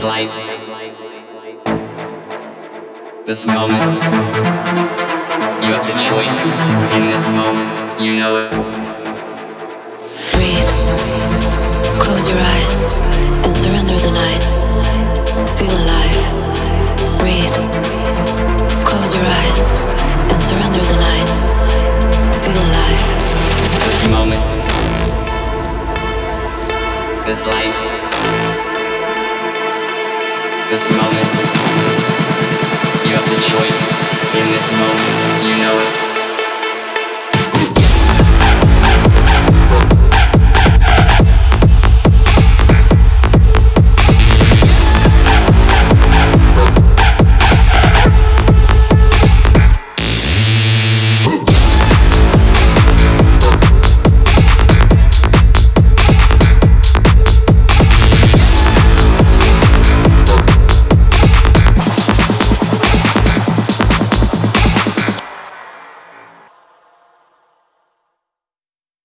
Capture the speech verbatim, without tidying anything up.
This life, this moment, you have the choice in this moment, you know it. Breathe, close your eyes, and surrender the night. Feel alive. Breathe, close your eyes, and surrender the night. Feel alive. This moment, this life, this moment, you have the choice in this moment.